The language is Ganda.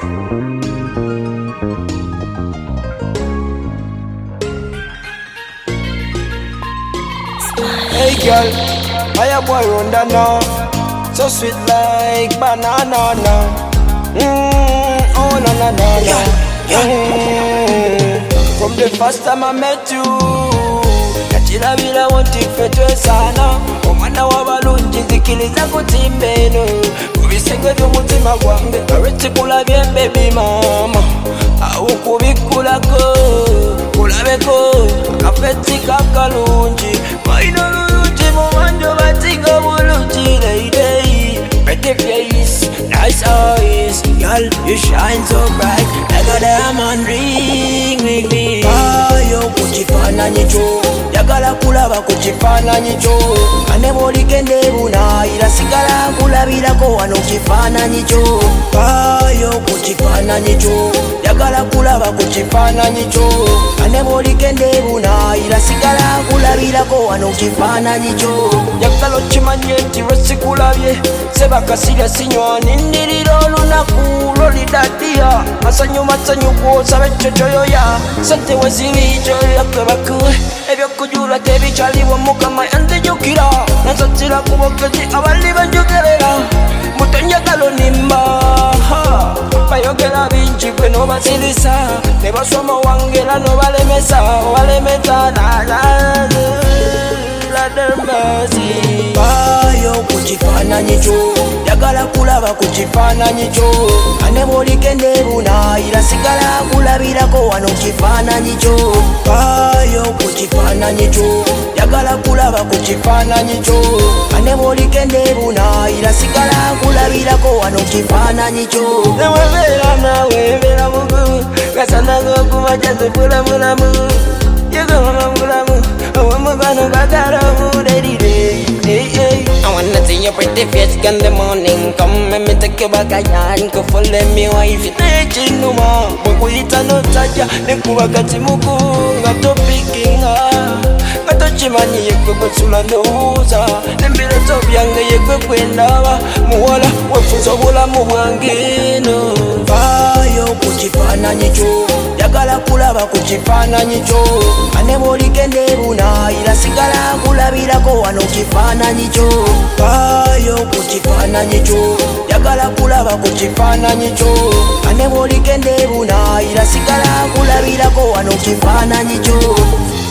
Hey girl, I a boy runda now, so sweet like banana now. Oh na na na na. From the first time I met you, nachira bila wantifetwe sana. Omwana w'abalungi nzikiriza kutimbeno, kubisenge by'omutima gwange awekikulabye baby mama. Awo kubikulako kulabeko akafeti kakalungi maino lulungi muwanjo batiga bulungi lady. Pretty face, nice eyes, girl you shine so bright like a diamond ring with me. Ayo kuchifananyi cho, yagala kulaba kuchifananyi cho. Ane molikende buna ila sigala kulabirako wano kuchifananyi cho. Ayo kuchifananyi cho, yagala kulaba kuchifananyi cho. Ane molikende buna ila sigala kulabirako wano kuchifananyi cho. Yagala chimanye nti wesikulabye seba kasirya sinywani ndirira olunaku lolidadia. Masanyu masanyu kwosabe chochoyoya sente wezirijo yakwebakuwe ebyokujula tebikyaliwo mukama yanzijukira nansatira ku bokezi abali banjogerera mutonjagalo nimba bayogera bingi gwe nobasirisa ne basoma wangera nobalemesa obalemeta ayo kuchifananyi cho, yagala kulaba kuchifananyi cho. Ane molikende buna ila sigala kulabirako wano kuchifananyi cho. Ayo kuchifananyi cho, yagala kulaba kuchifananyi cho. Ane molikende buna ila sigala kulabirako wano kuchifananyi cho. Nawebera nawebera mugu kasana gokuba jazukula mulamu yegoma mulamu awamugano bagaramu dedide. I wanna see your pretty face in the morning. Come and me take you back again. Go follow me wife. Take no more. Mukuita no taja. Nekuwa kati muku. Ngato picking up. Ngato chimani yekwe bonsula nouza. Nembele tobyanga yekwe kwendawa. Muwala wefuzo bula muwangino. Ayo kuchifananyi cho, yagala kulaba kuchifananyi cho. Ane molikende buna ila sigala kulabirako wano kuchifananyi cho. Ayo kuchifananyi cho, yagala kulaba kuchifananyi cho. Ane molikende buna ila sigala kulabirako wano kuchifananyi cho.